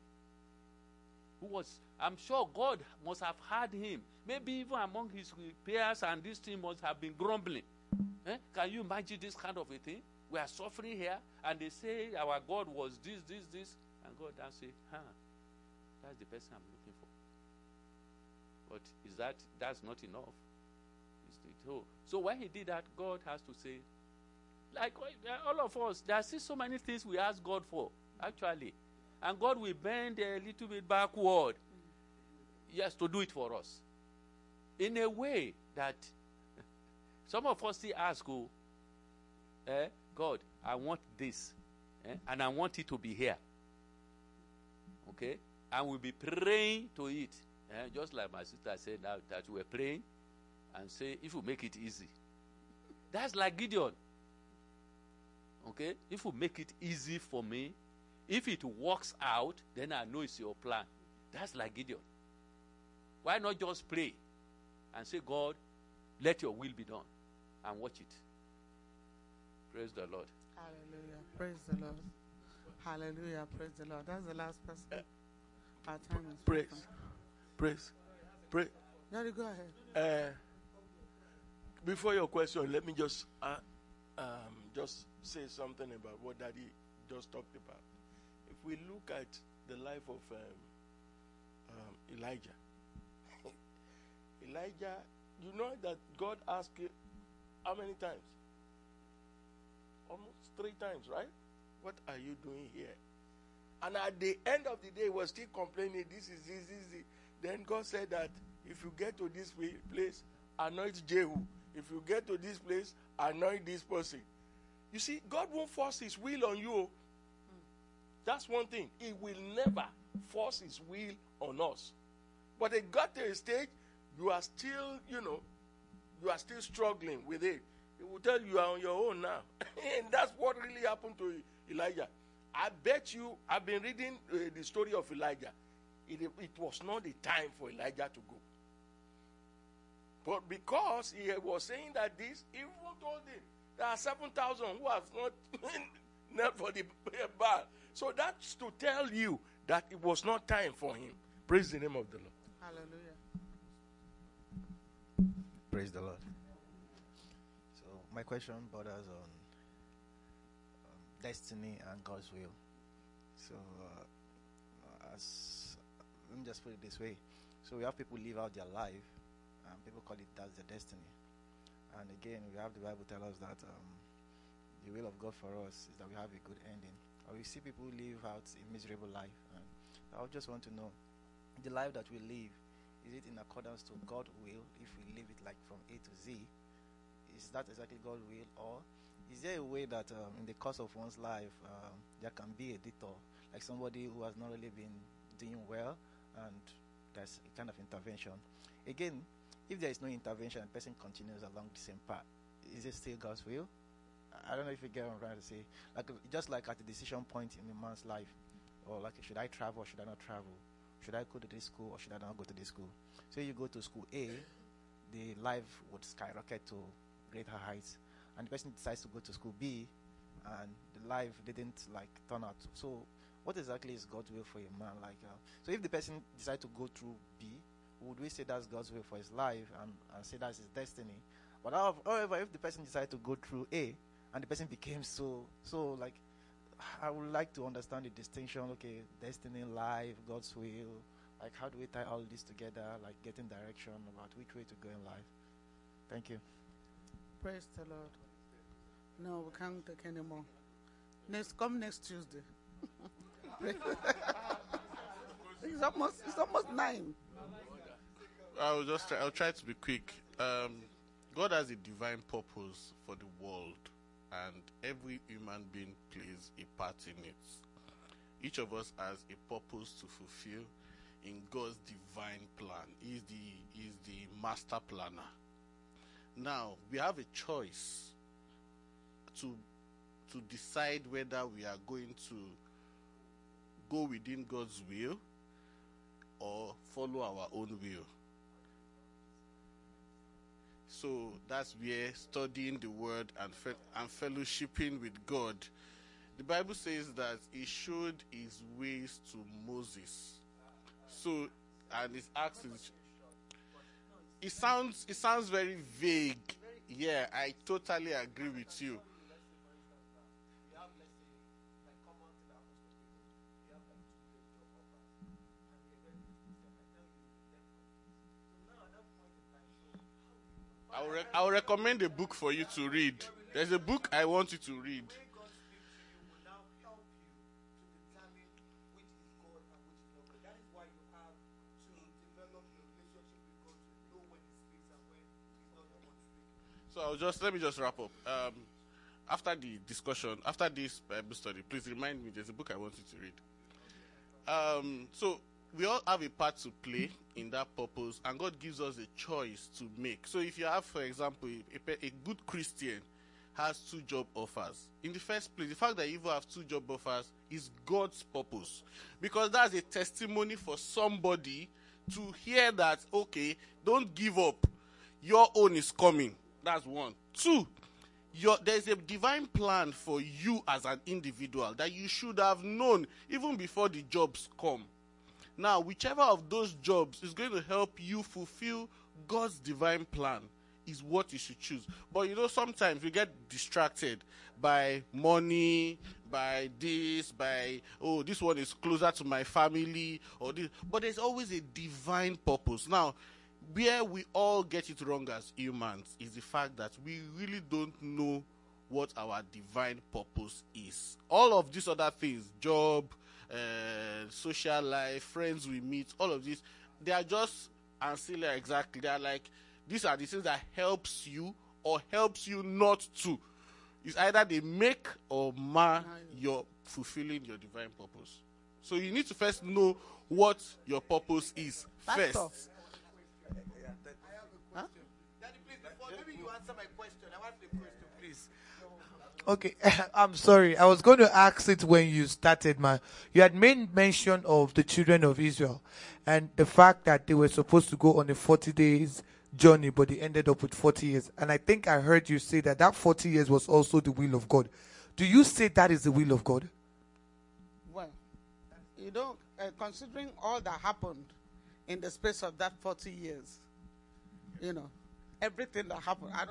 I'm sure God must have heard him. Maybe even among his peers and this thing must have been grumbling. Can you imagine this kind of a thing? We are suffering here, and they say our God was this. And God then say, that's the person I'm looking for. But that's not enough. So when he did that, God has to say, like all of us, there are still so many things we ask God for, actually. And God will bend a little bit backward, yes, to do it for us. In a way that some of us still ask, God, I want this, and I want it to be here. Okay? And we'll be praying to it. Just like my sister said now that we're praying and say, if you make it easy. That's like Gideon. Okay? If you make it easy for me, if it works out, then I know it's your plan. That's like Gideon. Why not just pray and say, God, let your will be done, and watch it. Praise the Lord. Hallelujah. Praise the Lord. Hallelujah. Praise the Lord. That's the last person. Our time is Praise. Daddy, go ahead. Before your question, let me just say something about what Daddy just talked about. If we look at the life of Elijah, you know that God asked him how many times? Almost 3 times, right? What are you doing here? And at the end of the day, he was still complaining, this is easy. Then God said that if you get to this place, anoint Jehu. If you get to this place, anoint this person. You see, God won't force his will on you. That's one thing. He will never force his will on us. But it got to a stage, you are still, you are still struggling with it. He will tell you are on your own now. And that's what really happened to Elijah. I bet you, I've been reading the story of Elijah. It was not the time for Elijah to go. But because he was saying that this, he even told him, there are 7,000 who have not knelt for the Baal. So that's to tell you that it was not time for him. Praise the name of the Lord. Hallelujah. Praise the Lord. So my question borders on destiny and God's will. So let me just put it this way. So we have people live out their life, and people call it that's their destiny. And again, we have the Bible tell us that the will of God for us is that we have a good ending. Or we see people live out a miserable life. And I would just want to know, the life that we live, is it in accordance to God's will? If we live it like from A to Z, is that exactly God's will? Or is there a way that in the course of one's life, there can be a detour, like somebody who has not really been doing well, and there's a kind of intervention? Again, if there is no intervention and the person continues along the same path, is it still God's will? I don't know if you get what I'm trying to say. Like, just like at the decision point in a man's life, or like, should I travel or should I not travel? Should I go to this school or should I not go to this school? So you go to school A, the life would skyrocket to greater heights, and the person decides to go to school B, and the life didn't like turn out. So what exactly is God's will for a man? Like, so if the person decides to go through B, would we say that's God's will for his life and say that's his destiny? But however, if the person decides to go through A and the person became so like, I would like to understand the distinction. Okay, destiny, life, God's will. Like, how do we tie all this together? Like, getting direction about which way to go in life. Thank you. Praise the Lord. No, we can't take any more. Come next Tuesday. It's almost 9. I'll try to be quick. God has a divine purpose for the world, and every human being plays a part in it. Each of us has a purpose to fulfill in God's divine plan. He's the master planner. Now, we have a choice to decide whether we are going to go within God's will or follow our own will. So that's where studying the word and fellowshipping with God. The Bible says that he showed his ways to Moses. So, and his acts, it sounds very vague. Yeah, I totally agree with you. I will recommend a book for you to read. There's a book I want you to read. So let me just wrap up. After the discussion, after this Bible study, please remind me, there's a book I want you to read. So we all have a part to play in that purpose, and God gives us a choice to make. So if you have, for example, a good Christian has 2 job offers. In the first place, the fact that you even have 2 job offers is God's purpose, because that's a testimony for somebody to hear that, okay, don't give up. Your own is coming. That's 1. 2, there's a divine plan for you as an individual that you should have known even before the jobs come. Now, whichever of those jobs is going to help you fulfill God's divine plan is what you should choose. But sometimes we get distracted by money, by this, this one is closer to my family, or this. But there's always a divine purpose. Now, where we all get it wrong as humans is the fact that we really don't know what our divine purpose is. All of these other things, job, social life, friends we meet, all of this, they are just ancillary. Exactly, they are like, these are the things that helps you or helps you not to. It's either they make or mar your fulfilling your divine purpose. So you need to first know what your purpose is Pastor. first. Daddy, please, before maybe you answer my question. I want the question, please. Okay, I'm sorry. I was going to ask it when you started, man. You had made mention of the children of Israel and the fact that they were supposed to go on a 40 days journey, but they ended up with 40 years. And I think I heard you say that 40 years was also the will of God. Do you say that is the will of God? Well, you know, considering all that happened in the space of that 40 years, you know, everything that happened, I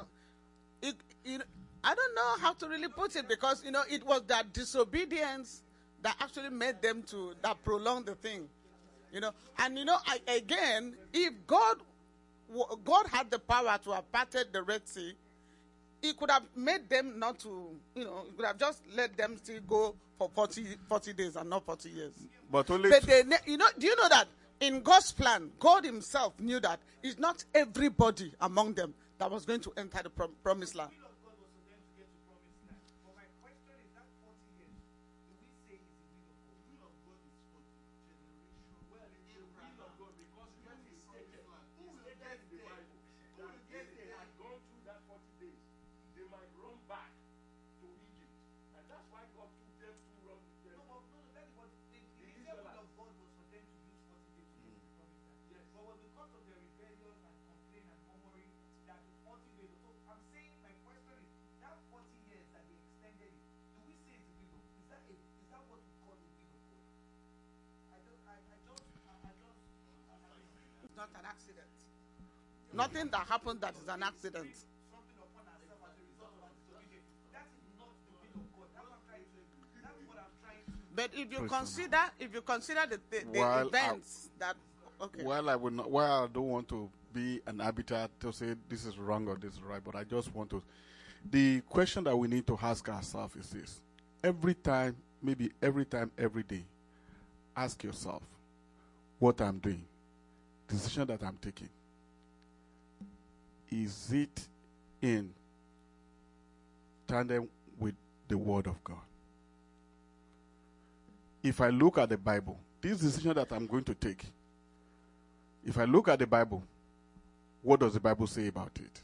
don't know how to really put it, because, you know, it was that disobedience that actually made them that prolonged the thing, you know. And, you know, again, if God had the power to have parted the Red Sea, he could have made them not to, you know, he could have just let them still go for 40 days and not 40 years. But only you know, do you know that in God's plan, God himself knew that it's not everybody among them that was going to enter the promised land. Not an accident. Nothing that happened that is an accident. But if you consider the events that, okay. While I don't want to be an arbiter to say this is wrong or this is right, but I just want to. The question that we need to ask ourselves is this: every time, every day, ask yourself what I'm doing. Decision that I'm taking, is it in tandem with the Word of God? If I look at the Bible, this decision that I'm going to take, if I look at the Bible, what does the Bible say about it?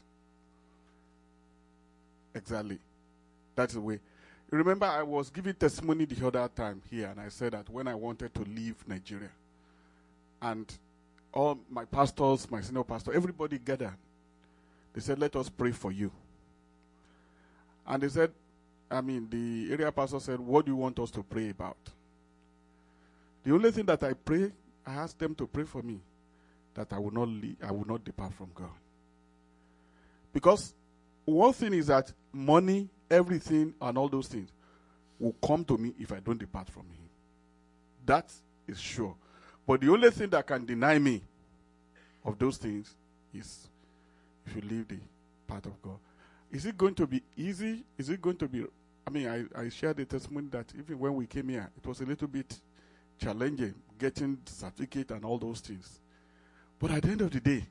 Exactly. That's the way. Remember, I was giving testimony the other time here, and I said that when I wanted to leave Nigeria, and all my pastors, my senior pastor, everybody gathered. They said, let us pray for you. And they said, the area pastor said, what do you want us to pray about? The only thing that I asked them to pray for me, that I will not leave, I will not depart from God. Because one thing is that money, everything, and all those things will come to me if I don't depart from Him. That is sure. But the only thing that can deny me of those things is if you leave the path of God. Is it going to be easy? Is it going to be... I shared the testimony that even when we came here, it was a little bit challenging, getting the certificate and all those things. But at the end of the day,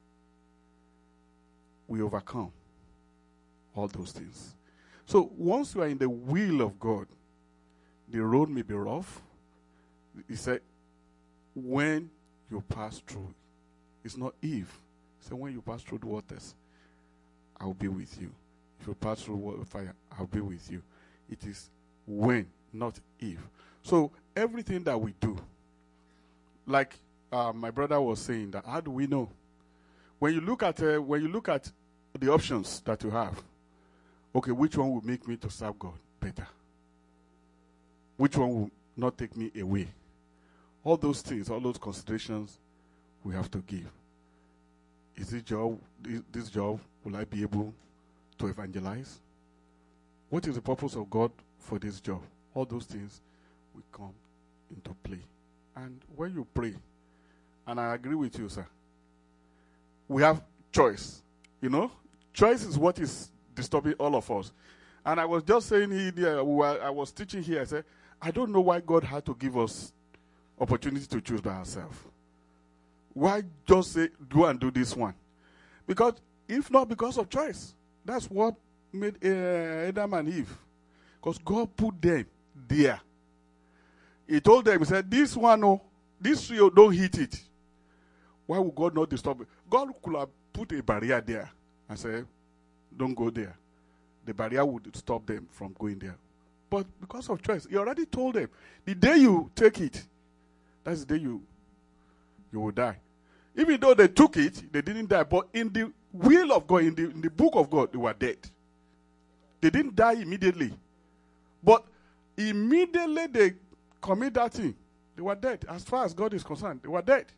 we overcome all those things. So once you are in the will of God, the road may be rough. He said, when you pass through, it's not if. So when you pass through the waters, I'll be with you. If you pass through fire, I'll be with you. It is when, not if. So everything that we do, like my brother was saying, that how do we know? When you look at the options that you have, okay, which one will make me to serve God better? Which one will not take me away? All those things, all those considerations, we have to give. Is this job, will I be able to evangelize? What is the purpose of God for this job? All those things will come into play. And when you pray, and I agree with you, sir, we have choice. You know, choice is what is disturbing all of us. And I was just saying here, I was teaching here, I said, I don't know why God had to give us opportunity to choose by ourselves. Why just say, go and do this one? Because if not because of choice, that's what made Adam and Eve. Because God put them there. He told them, he said, this one, oh, this tree, don't hit it. Why would God not disturb it? God could have put a barrier there and said, don't go there. The barrier would stop them from going there. But because of choice, he already told them, the day you take it, that's the day you will die. Even though they took it, they didn't die. But in the will of God, in the book of God, they were dead. They didn't die immediately. But immediately they commit that thing, they were dead. As far as God is concerned, they were dead.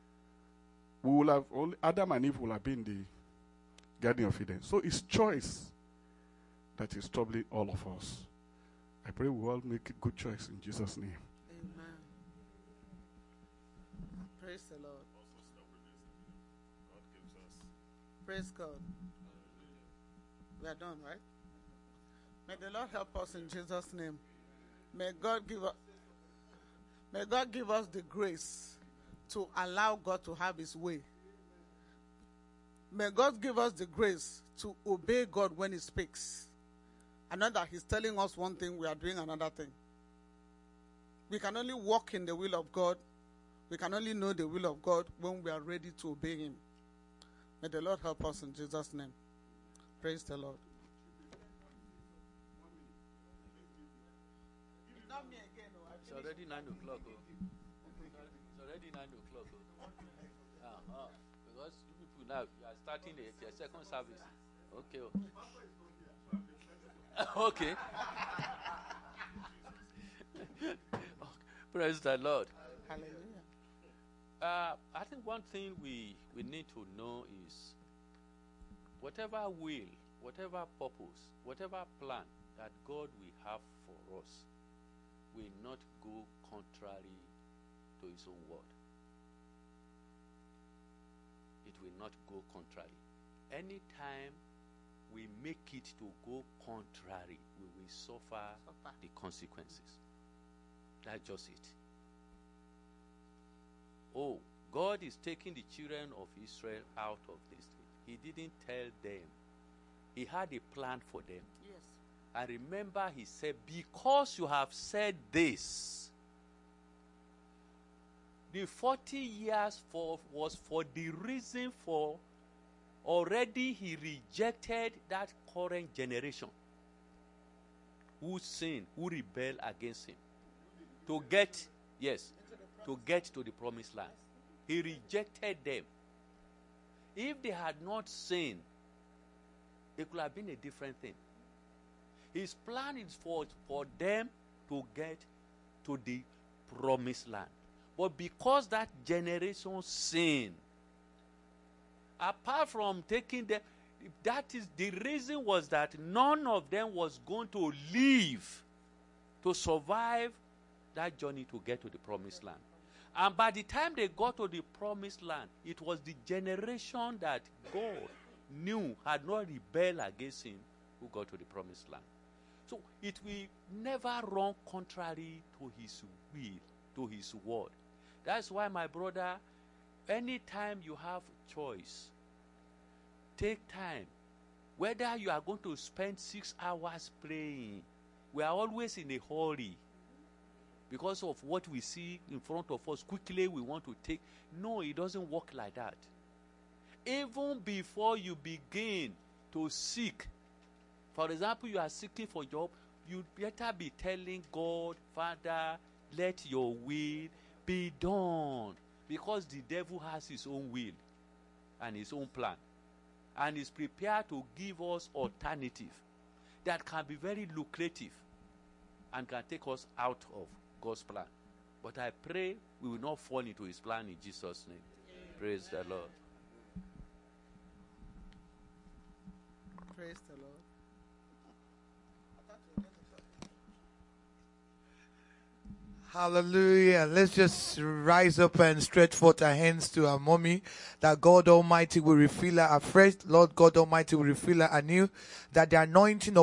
Adam and Eve will have been in the Garden of Eden. So it's choice that is troubling all of us. I pray we all make a good choice in Jesus' name. Amen. Praise the Lord. Praise God. We are done, right? May the Lord help us in Jesus' name. May God give us the grace to allow God to have his way. May God give us the grace to obey God when he speaks. And not that he's telling us one thing, we are doing another thing. We can only walk in the will of God. We can only know the will of God when we are ready to obey him. May the Lord help us in Jesus' name. Praise the Lord. It's already 9 o'clock. It's already 9 o'clock. Because you people now, you are starting your second service. Okay. Okay. Praise the Lord. Hallelujah. I think one thing we need to know is whatever will, whatever purpose, whatever plan that God will have for us will not go contrary to his own word. It will not go contrary. Anytime we make it to go contrary, we will suffer the consequences. That's just it. Oh, God is taking the children of Israel out of this thing. He didn't tell them. He had a plan for them. Yes. And remember, he said, because you have said this, the 40 years was for the reason for already he rejected that current generation who sinned, who rebelled against him. To get to the promised land. He rejected them. If they had not sinned, it could have been a different thing. His plan is for them to get to the promised land. But because that generation sinned, apart from taking them, that is the reason was that none of them was going to live to survive that journey to get to the promised land. And by the time they got to the promised land, it was the generation that God knew had not rebelled against him who got to the promised land. So it will never run contrary to his will, to his word. That's why, my brother, anytime you have choice, take time. Whether you are going to spend 6 hours praying, we are always in a hurry. Because of what we see in front of us, quickly we want to take. No, it doesn't work like that. Even before you begin to seek, for example, you are seeking for a job, you better be telling God, Father, let your will be done. Because the devil has his own will and his own plan. And is prepared to give us alternative that can be very lucrative and can take us out of God's plan. But I pray we will not fall into his plan in Jesus' name. Amen. Praise the Lord. Praise the Lord. Hallelujah. Let's just rise up and stretch forth our hands to our mommy, that God Almighty will refill her afresh. Lord God Almighty will refill her anew, that the anointing of